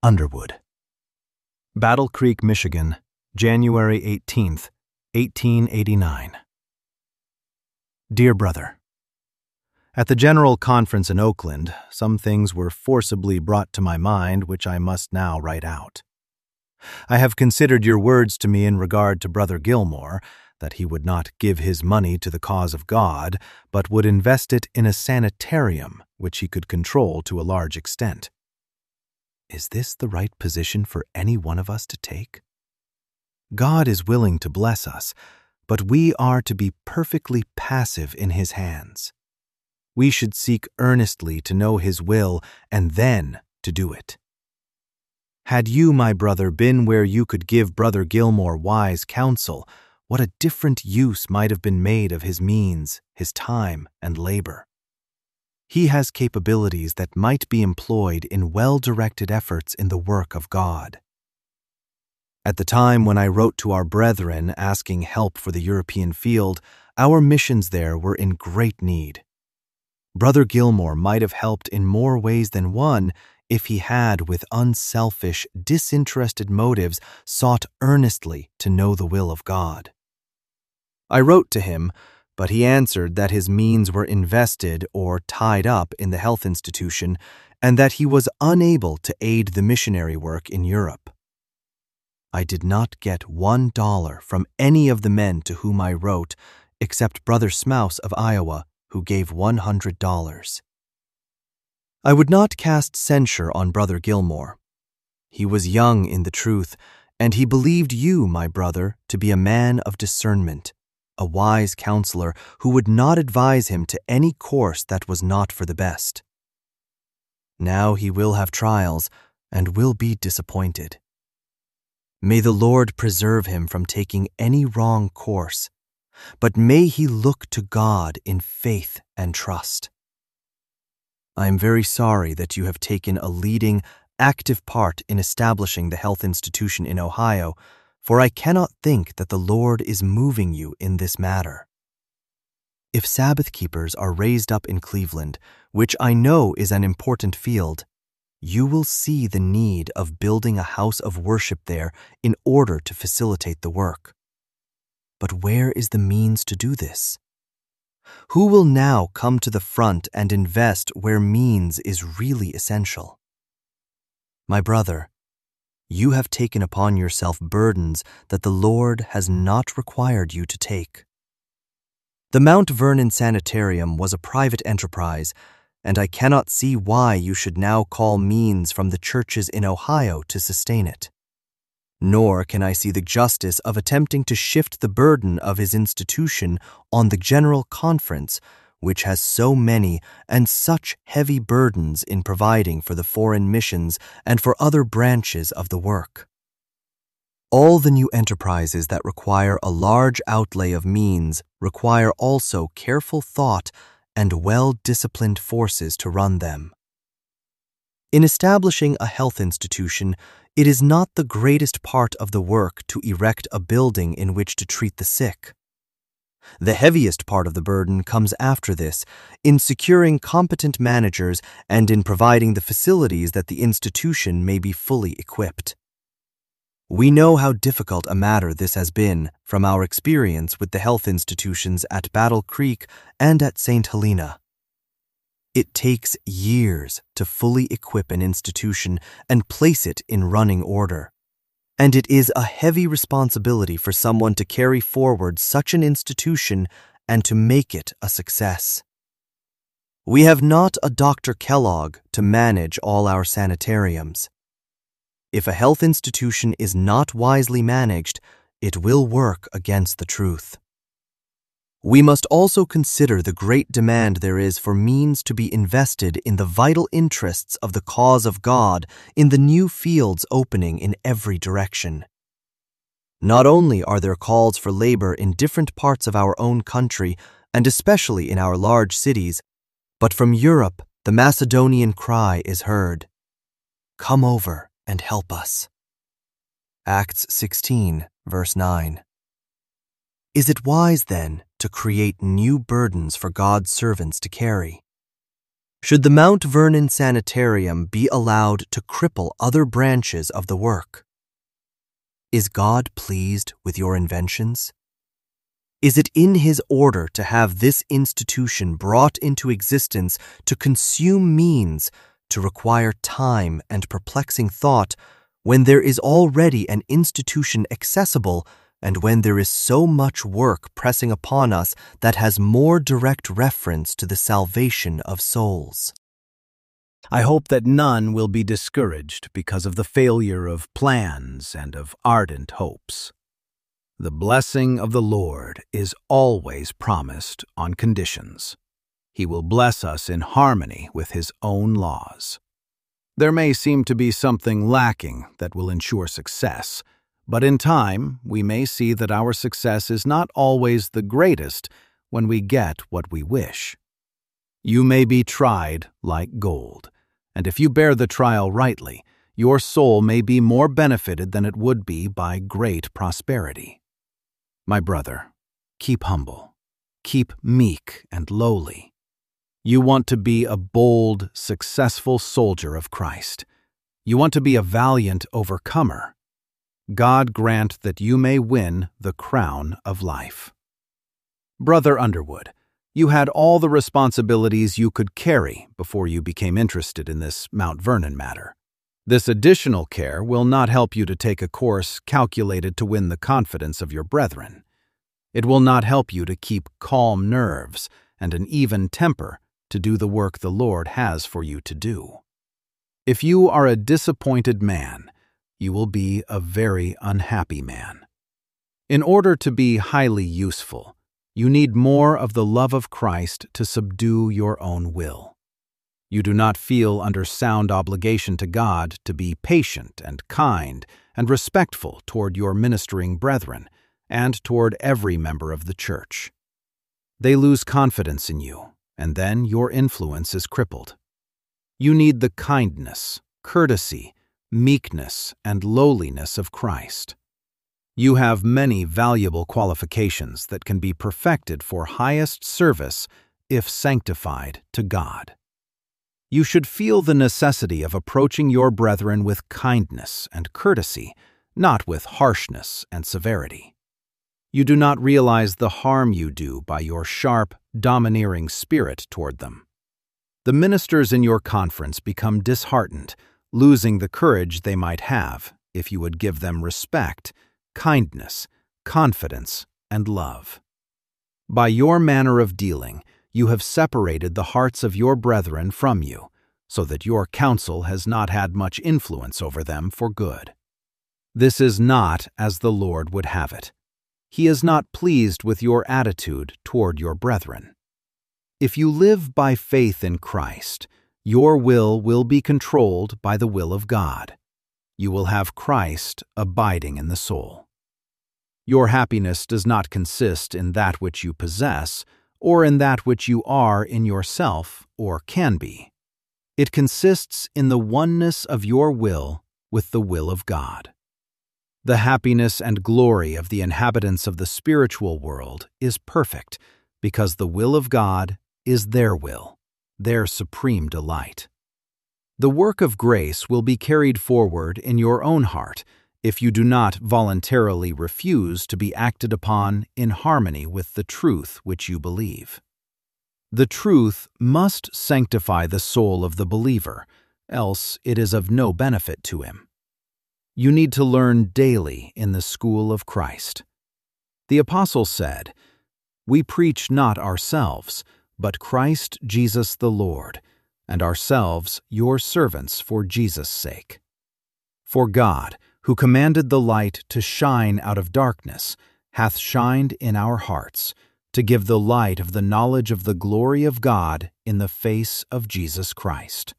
Underwood. Battle Creek, Michigan, January 18th, 1889. Dear Brother, at the General Conference in Oakland, some things were forcibly brought to my mind which I must now write out. I have considered your words to me in regard to Brother Gilmore, that he would not give his money to the cause of God, but would invest it in a sanitarium which he could control to a large extent. Is this the right position for any one of us to take? God is willing to bless us, but we are to be perfectly passive in His hands. We should seek earnestly to know His will and then to do it. Had you, my brother, been where you could give Brother Gilmore wise counsel, what a different use might have been made of his means, his time, and labor. He has capabilities that might be employed in well-directed efforts in the work of God. At the time when I wrote to our brethren asking help for the European field, our missions there were in great need. Brother Gilmore might have helped in more ways than one if he had, with unselfish, disinterested motives, sought earnestly to know the will of God. I wrote to him, but he answered that his means were invested or tied up in the health institution and that he was unable to aid the missionary work in Europe. I did not get $1 from any of the men to whom I wrote, except Brother Smouse of Iowa, who gave $100. I would not cast censure on Brother Gilmore. He was young in the truth, and he believed you, my brother, to be a man of discernment, a wise counselor who would not advise him to any course that was not for the best. Now he will have trials and will be disappointed. May the Lord preserve him from taking any wrong course, but may he look to God in faith and trust. I am very sorry that you have taken a leading, active part in establishing the health institution in Ohio, for I cannot think that the Lord is moving you in this matter. If Sabbath keepers are raised up in Cleveland, which I know is an important field, you will see the need of building a house of worship there in order to facilitate the work. But where is the means to do this? Who will now come to the front and invest where means is really essential? My brother, you have taken upon yourself burdens that the Lord has not required you to take. The Mount Vernon Sanitarium was a private enterprise, and I cannot see why you should now call means from the churches in Ohio to sustain it. Nor can I see the justice of attempting to shift the burden of his institution on the General Conference, which has so many and such heavy burdens in providing for the foreign missions and for other branches of the work. All the new enterprises that require a large outlay of means require also careful thought and well-disciplined forces to run them. In establishing a health institution, it is not the greatest part of the work to erect a building in which to treat the sick. The heaviest part of the burden comes after this, in securing competent managers and in providing the facilities that the institution may be fully equipped. We know how difficult a matter this has been from our experience with the health institutions at Battle Creek and at St. Helena. It takes years to fully equip an institution and place it in running order. And it is a heavy responsibility for someone to carry forward such an institution and to make it a success. We have not a Dr. Kellogg to manage all our sanitariums. If a health institution is not wisely managed, it will work against the truth. We must also consider the great demand there is for means to be invested in the vital interests of the cause of God in the new fields opening in every direction. Not only are there calls for labor in different parts of our own country, and especially in our large cities, but from Europe the Macedonian cry is heard, "Come over and help us." Acts 16, verse 9. Is it wise, then, to create new burdens for God's servants to carry? Should the Mount Vernon Sanitarium be allowed to cripple other branches of the work? Is God pleased with your inventions? Is it in His order to have this institution brought into existence to consume means, to require time and perplexing thought, when there is already an institution accessible, and when there is so much work pressing upon us that has more direct reference to the salvation of souls? I hope that none will be discouraged because of the failure of plans and of ardent hopes. The blessing of the Lord is always promised on conditions. He will bless us in harmony with His own laws. There may seem to be something lacking that will ensure success, but in time we may see that our success is not always the greatest when we get what we wish. You may be tried like gold, and if you bear the trial rightly, your soul may be more benefited than it would be by great prosperity. My brother, keep humble, keep meek and lowly. You want to be a bold, successful soldier of Christ. You want to be a valiant overcomer. God grant that you may win the crown of life. Brother Underwood, you had all the responsibilities you could carry before you became interested in this Mount Vernon matter. This additional care will not help you to take a course calculated to win the confidence of your brethren. It will not help you to keep calm nerves and an even temper to do the work the Lord has for you to do. If you are a disappointed man, you will be a very unhappy man. In order to be highly useful, you need more of the love of Christ to subdue your own will. You do not feel under sound obligation to God to be patient and kind and respectful toward your ministering brethren and toward every member of the church. They lose confidence in you, and then your influence is crippled. You need the kindness, courtesy, meekness, and lowliness of Christ. You have many valuable qualifications that can be perfected for highest service if sanctified to God. You should feel the necessity of approaching your brethren with kindness and courtesy, not with harshness and severity. You do not realize the harm you do by your sharp, domineering spirit toward them. The ministers in your conference become disheartened, losing the courage they might have if you would give them respect, kindness, confidence, and love. By your manner of dealing, you have separated the hearts of your brethren from you, so that your counsel has not had much influence over them for good. This is not as the Lord would have it. He is not pleased with your attitude toward your brethren. If you live by faith in Christ, your will be controlled by the will of God. You will have Christ abiding in the soul. Your happiness does not consist in that which you possess, or in that which you are in yourself or can be. It consists in the oneness of your will with the will of God. The happiness and glory of the inhabitants of the spiritual world is perfect, because the will of God is their will, their supreme delight. The work of grace will be carried forward in your own heart if you do not voluntarily refuse to be acted upon in harmony with the truth which you believe. The truth must sanctify the soul of the believer, else it is of no benefit to him. You need to learn daily in the school of Christ. The apostle said, "We preach not ourselves, but Christ Jesus the Lord, and ourselves your servants for Jesus' sake." For God, who commanded the light to shine out of darkness, hath shined in our hearts, to give the light of the knowledge of the glory of God in the face of Jesus Christ.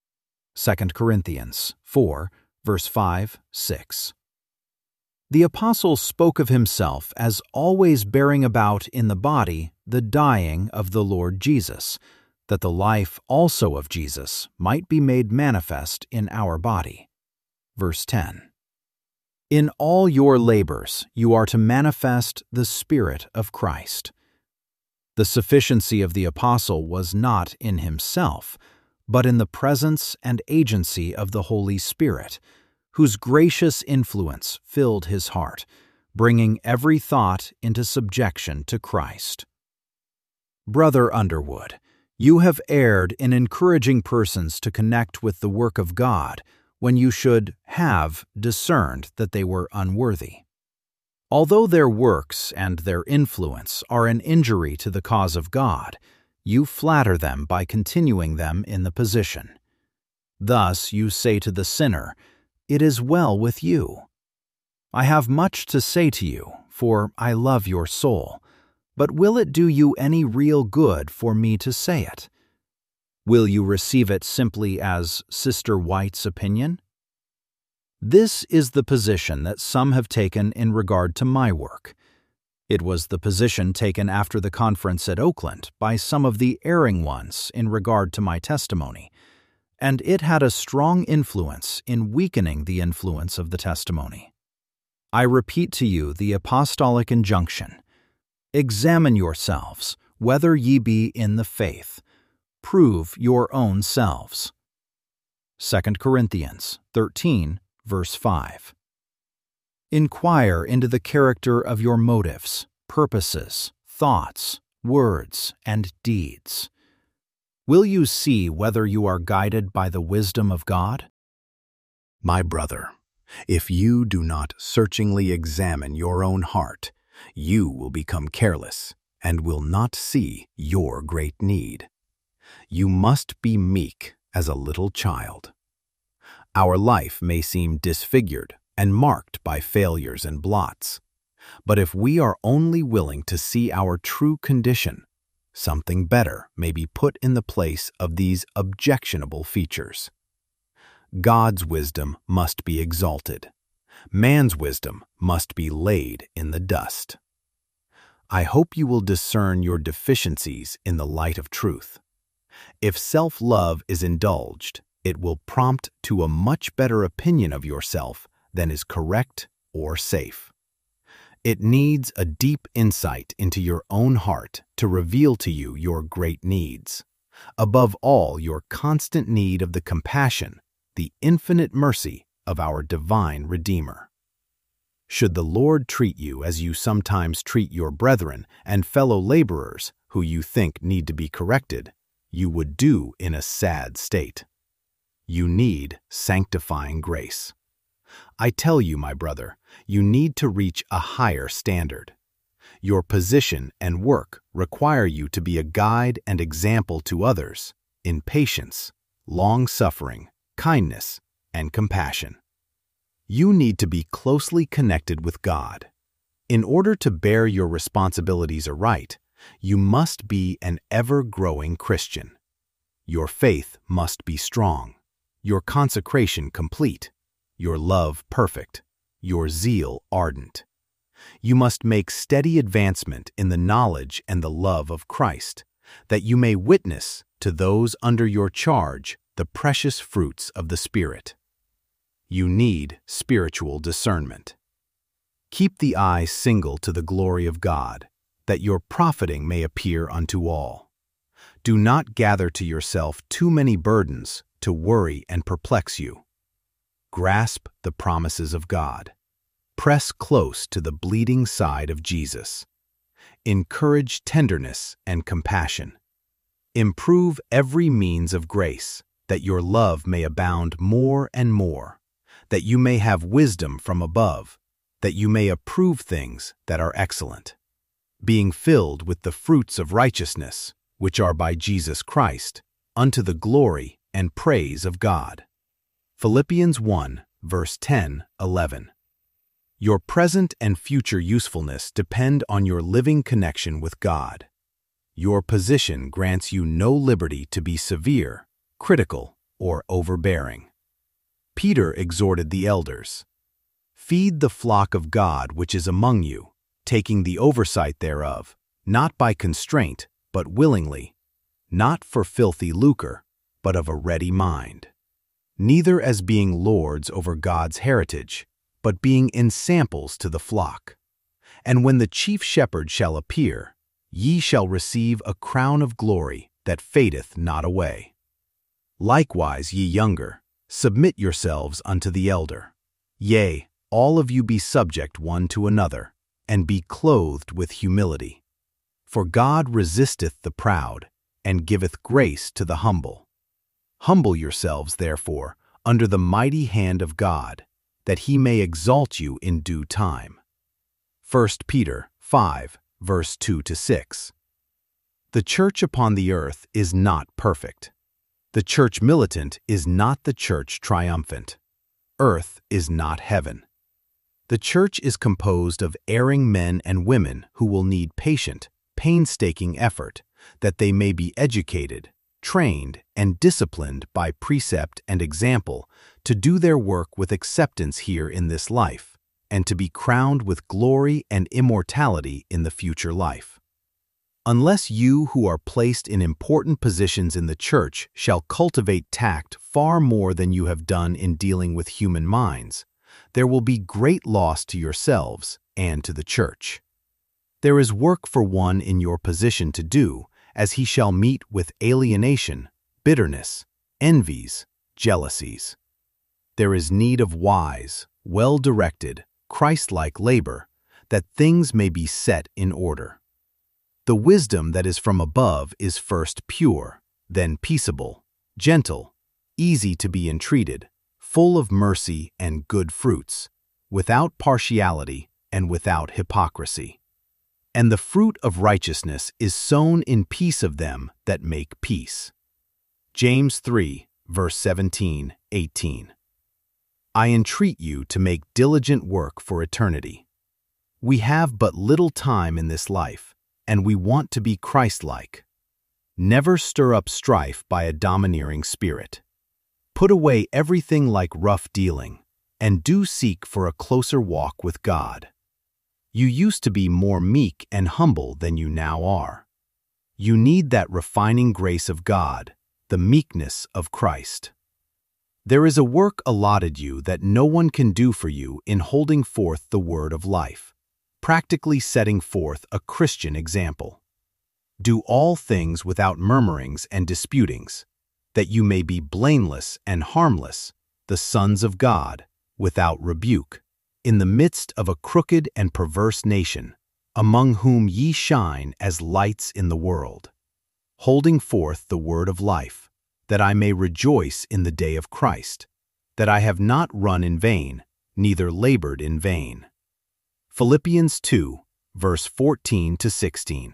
2 Corinthians 4, verse 5, 6. The apostle spoke of himself as always bearing about in the body the dying of the Lord Jesus, that the life also of Jesus might be made manifest in our body. Verse 10. In all your labors you are to manifest the Spirit of Christ. The sufficiency of the apostle was not in himself, but in the presence and agency of the Holy Spirit, whose gracious influence filled his heart, bringing every thought into subjection to Christ. Brother Underwood, you have erred in encouraging persons to connect with the work of God when you should have discerned that they were unworthy. Although their works and their influence are an injury to the cause of God, you flatter them by continuing them in the position. Thus you say to the sinner, "It is well with you." I have much to say to you, for I love your soul, but will it do you any real good for me to say it? Will you receive it simply as Sister White's opinion? This is the position that some have taken in regard to my work. It was the position taken after the conference at Oakland by some of the erring ones in regard to my testimony, and it had a strong influence in weakening the influence of the testimony. I repeat to you the apostolic injunction: examine yourselves, whether ye be in the faith. Prove your own selves. 2 Corinthians 13, verse 5. Inquire into the character of your motives, purposes, thoughts, words, and deeds. Will you see whether you are guided by the wisdom of God? My brother, if you do not searchingly examine your own heart, you will become careless and will not see your great need. You must be meek as a little child. Our life may seem disfigured and marked by failures and blots, but if we are only willing to see our true condition, something better may be put in the place of these objectionable features. God's wisdom must be exalted. Man's wisdom must be laid in the dust. I hope you will discern your deficiencies in the light of truth. If self-love is indulged, it will prompt to a much better opinion of yourself than is correct or safe. It needs a deep insight into your own heart to reveal to you your great needs. Above all, your constant need of the compassion, the infinite mercy of our divine Redeemer. Should the Lord treat you as you sometimes treat your brethren and fellow laborers who you think need to be corrected, you would do in a sad state. You need sanctifying grace. I tell you, my brother, you need to reach a higher standard. Your position and work require you to be a guide and example to others in patience, long-suffering, kindness, and compassion. You need to be closely connected with God. In order to bear your responsibilities aright, you must be an ever-growing Christian. Your faith must be strong, your consecration complete, your love perfect, your zeal ardent. You must make steady advancement in the knowledge and the love of Christ, that you may witness to those under your charge the precious fruits of the Spirit. You need spiritual discernment. Keep the eye single to the glory of God, that your profiting may appear unto all. Do not gather to yourself too many burdens to worry and perplex you. Grasp the promises of God. Press close to the bleeding side of Jesus. Encourage tenderness and compassion. Improve every means of grace, that your love may abound more and more, that you may have wisdom from above, that you may approve things that are excellent, being filled with the fruits of righteousness, which are by Jesus Christ, unto the glory and praise of God. Philippians 1, verse 10, 11. Your present and future usefulness depend on your living connection with God. Your position grants you no liberty to be severe, critical, or overbearing. Peter exhorted the elders, "Feed the flock of God which is among you, taking the oversight thereof, not by constraint, but willingly, not for filthy lucre, but of a ready mind. Neither as being lords over God's heritage, but being ensamples to the flock. And when the chief shepherd shall appear, ye shall receive a crown of glory that fadeth not away. Likewise, ye younger, submit yourselves unto the elder. Yea, all of you be subject one to another, and be clothed with humility. For God resisteth the proud, and giveth grace to the humble. Humble yourselves, therefore, under the mighty hand of God, that he may exalt you in due time. 1 Peter 5, verse 2-6. The church upon the earth is not perfect. The church militant is not the church triumphant. Earth is not heaven. The church is composed of erring men and women who will need patient, painstaking effort, that they may be educated, trained, and disciplined by precept and example to do their work with acceptance here in this life, and to be crowned with glory and immortality in the future life. Unless you who are placed in important positions in the church shall cultivate tact far more than you have done in dealing with human minds, there will be great loss to yourselves and to the church. There is work for one in your position to do, as he shall meet with alienation, bitterness, envies, jealousies. There is need of wise, well-directed, Christ-like labor, that things may be set in order. The wisdom that is from above is first pure, then peaceable, gentle, easy to be entreated, full of mercy and good fruits, without partiality and without hypocrisy. And the fruit of righteousness is sown in peace of them that make peace. James 3, verse 17-18. I entreat you to make diligent work for eternity. We have but little time in this life, and we want to be Christ-like. Never stir up strife by a domineering spirit. Put away everything like rough dealing, and do seek for a closer walk with God. You used to be more meek and humble than you now are. You need that refining grace of God, the meekness of Christ. There is a work allotted you that no one can do for you in holding forth the word of life, practically setting forth a Christian example. Do all things without murmurings and disputings, that you may be blameless and harmless, the sons of God, without rebuke, in the midst of a crooked and perverse nation, among whom ye shine as lights in the world, holding forth the word of life, that I may rejoice in the day of Christ, that I have not run in vain, neither labored in vain. Philippians 2, verse 14-16.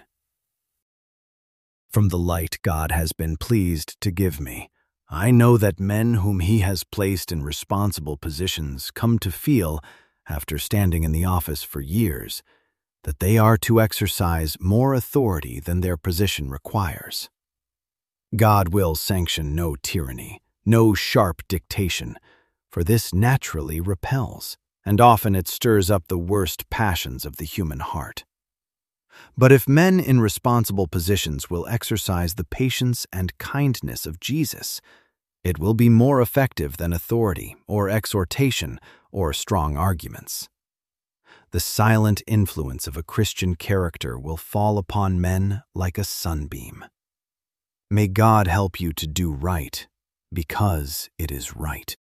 From the light God has been pleased to give me, I know that men whom he has placed in responsible positions come to feel, after standing in the office for years, that they are to exercise more authority than their position requires. God will sanction no tyranny, no sharp dictation, for this naturally repels, and often it stirs up the worst passions of the human heart. But if men in responsible positions will exercise the patience and kindness of Jesus, it will be more effective than authority or exhortation or strong arguments. The silent influence of a Christian character will fall upon men like a sunbeam. May God help you to do right, because it is right.